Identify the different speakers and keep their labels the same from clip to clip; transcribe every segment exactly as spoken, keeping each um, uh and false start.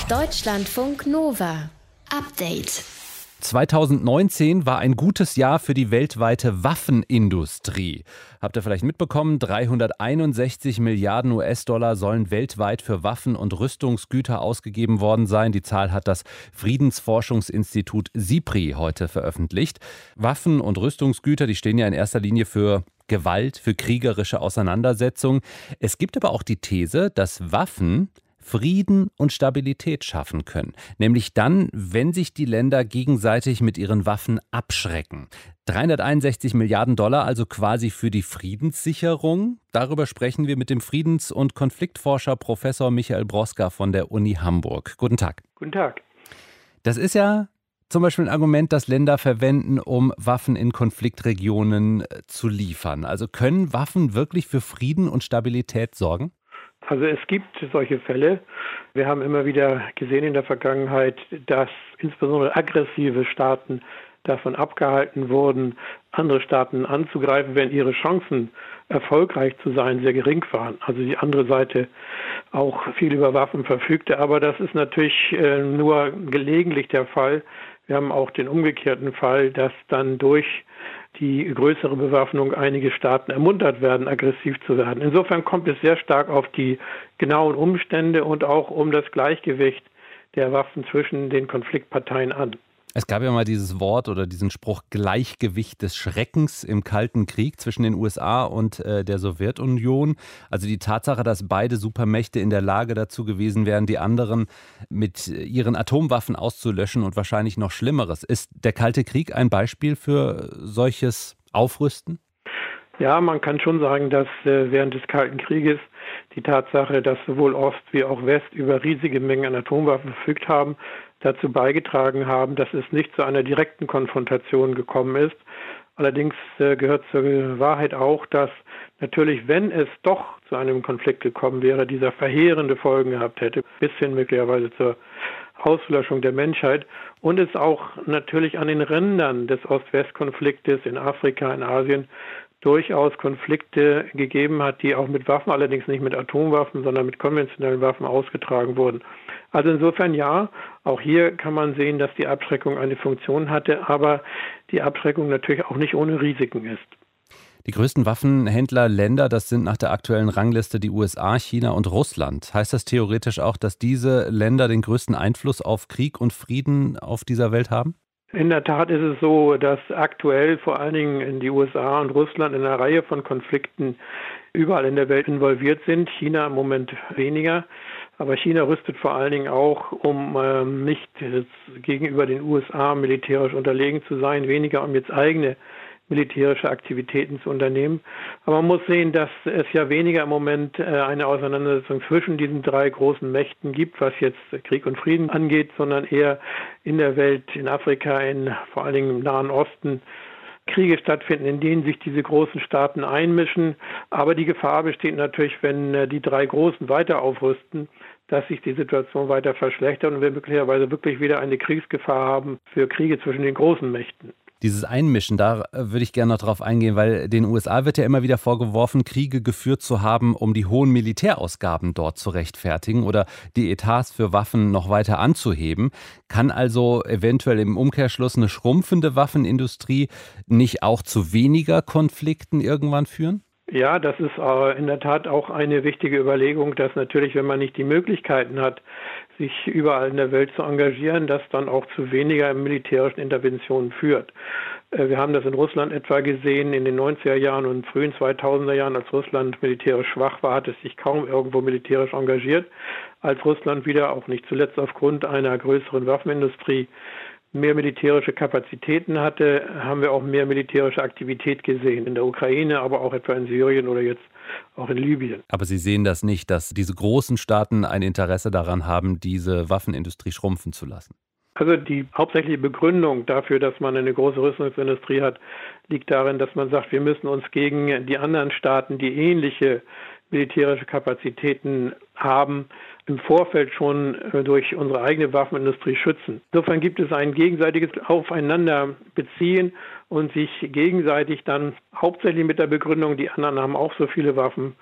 Speaker 1: Deutschlandfunk Nova. Update.
Speaker 2: zweitausendneunzehn war ein gutes Jahr für die weltweite Waffenindustrie. Habt ihr vielleicht mitbekommen, dreihunderteinundsechzig Milliarden U S-Dollar sollen weltweit für Waffen und Rüstungsgüter ausgegeben worden sein. Die Zahl hat das Friedensforschungsinstitut SIPRI heute veröffentlicht. Waffen und Rüstungsgüter, die stehen ja in erster Linie für Gewalt, für kriegerische Auseinandersetzungen. Es gibt aber auch die These, dass Waffen Frieden und Stabilität schaffen können. Nämlich dann, wenn sich die Länder gegenseitig mit ihren Waffen abschrecken. dreihunderteinundsechzig Milliarden Dollar also quasi für die Friedenssicherung. Darüber sprechen wir mit dem Friedens- und Konfliktforscher Professor Michael Broska von der Uni Hamburg. Guten Tag.
Speaker 3: Guten Tag.
Speaker 2: Das ist ja zum Beispiel ein Argument, das Länder verwenden, um Waffen in Konfliktregionen zu liefern. Also können Waffen wirklich für Frieden und Stabilität sorgen?
Speaker 3: Also es gibt solche Fälle. Wir haben immer wieder gesehen in der Vergangenheit, dass insbesondere aggressive Staaten davon abgehalten wurden, andere Staaten anzugreifen, wenn ihre Chancen, erfolgreich zu sein, sehr gering waren. Also die andere Seite auch viel über Waffen verfügte. Aber das ist natürlich äh, nur gelegentlich der Fall. Wir haben auch den umgekehrten Fall, dass dann durch die größere Bewaffnung einige Staaten ermuntert werden, aggressiv zu werden. Insofern kommt es sehr stark auf die genauen Umstände und auch um das Gleichgewicht der Waffen zwischen den Konfliktparteien an.
Speaker 2: Es gab ja mal dieses Wort oder diesen Spruch Gleichgewicht des Schreckens im Kalten Krieg zwischen den U S A und äh, der Sowjetunion. Also die Tatsache, dass beide Supermächte in der Lage dazu gewesen wären, die anderen mit ihren Atomwaffen auszulöschen und wahrscheinlich noch Schlimmeres. Ist der Kalte Krieg ein Beispiel für solches Aufrüsten?
Speaker 3: Ja, man kann schon sagen, dass äh, während des Kalten Krieges die Tatsache, dass sowohl Ost wie auch West über riesige Mengen an Atomwaffen verfügt haben, dazu beigetragen haben, dass es nicht zu einer direkten Konfrontation gekommen ist. Allerdings äh, gehört zur Wahrheit auch, dass natürlich, wenn es doch zu einem Konflikt gekommen wäre, dieser verheerende Folgen gehabt hätte, bis hin möglicherweise zur Auslöschung der Menschheit und es auch natürlich an den Rändern des Ost-West-Konfliktes in Afrika, in Asien durchaus Konflikte gegeben hat, die auch mit Waffen, allerdings nicht mit Atomwaffen, sondern mit konventionellen Waffen ausgetragen wurden. Also insofern ja, auch hier kann man sehen, dass die Abschreckung eine Funktion hatte, aber die Abschreckung natürlich auch nicht ohne Risiken ist.
Speaker 2: Die größten Waffenhändlerländer, das sind nach der aktuellen Rangliste die U S A, China und Russland. Heißt das theoretisch auch, dass diese Länder den größten Einfluss auf Krieg und Frieden auf dieser Welt haben?
Speaker 3: In der Tat ist es so, dass aktuell vor allen Dingen in die U S A und Russland in einer Reihe von Konflikten überall in der Welt involviert sind. China im Moment weniger. Aber China rüstet vor allen Dingen auch, um ähm, nicht gegenüber den U S A militärisch unterlegen zu sein, weniger um jetzt eigene militärische Aktivitäten zu unternehmen. Aber man muss sehen, dass es ja weniger im Moment äh, eine Auseinandersetzung zwischen diesen drei großen Mächten gibt, was jetzt Krieg und Frieden angeht, sondern eher in der Welt, in Afrika, in vor allen Dingen im Nahen Osten, Kriege stattfinden, in denen sich diese großen Staaten einmischen. Aber die Gefahr besteht natürlich, wenn äh, die drei Großen weiter aufrüsten, dass sich die Situation weiter verschlechtert und wir möglicherweise wirklich wieder eine Kriegsgefahr haben für Kriege zwischen den großen Mächten.
Speaker 2: Dieses Einmischen, da würde ich gerne noch drauf eingehen, weil den U S A wird ja immer wieder vorgeworfen, Kriege geführt zu haben, um die hohen Militärausgaben dort zu rechtfertigen oder die Etats für Waffen noch weiter anzuheben. Kann also eventuell im Umkehrschluss eine schrumpfende Waffenindustrie nicht auch zu weniger Konflikten irgendwann führen?
Speaker 3: Ja, das ist äh, in der Tat auch eine wichtige Überlegung, dass natürlich, wenn man nicht die Möglichkeiten hat, sich überall in der Welt zu engagieren, das dann auch zu weniger militärischen Interventionen führt. Äh, wir haben das in Russland etwa gesehen in den neunziger Jahren und frühen zweitausender Jahren, als Russland militärisch schwach war, hat es sich kaum irgendwo militärisch engagiert. Als Russland wieder, auch nicht zuletzt aufgrund einer größeren Waffenindustrie, mehr militärische Kapazitäten hatte, haben wir auch mehr militärische Aktivität gesehen. In der Ukraine, aber auch etwa in Syrien oder jetzt auch in Libyen.
Speaker 2: Aber Sie sehen das nicht, dass diese großen Staaten ein Interesse daran haben, diese Waffenindustrie schrumpfen zu lassen?
Speaker 3: Also die hauptsächliche Begründung dafür, dass man eine große Rüstungsindustrie hat, liegt darin, dass man sagt, wir müssen uns gegen die anderen Staaten, die ähnliche militärische Kapazitäten haben, im Vorfeld schon durch unsere eigene Waffenindustrie schützen. Insofern gibt es ein gegenseitiges Aufeinanderbeziehen und sich gegenseitig dann hauptsächlich mit der Begründung, die anderen haben auch so viele Waffen,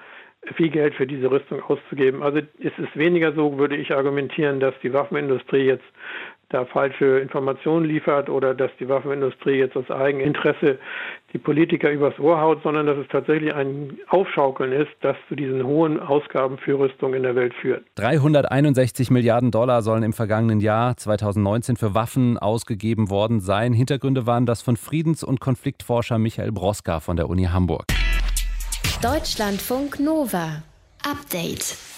Speaker 3: viel Geld für diese Rüstung auszugeben. Also es ist weniger so, würde ich argumentieren, dass die Waffenindustrie jetzt da falsche Informationen liefert oder dass die Waffenindustrie jetzt aus Eigeninteresse die Politiker übers Ohr haut, sondern dass es tatsächlich ein Aufschaukeln ist, das zu diesen hohen Ausgaben für Rüstung in der Welt führt.
Speaker 2: dreihunderteinundsechzig Milliarden Dollar sollen im vergangenen Jahr zweitausendneunzehn für Waffen ausgegeben worden sein. Hintergründe waren das von Friedens- und Konfliktforscher Michael Broska von der Uni Hamburg.
Speaker 1: Deutschlandfunk Nova. Update.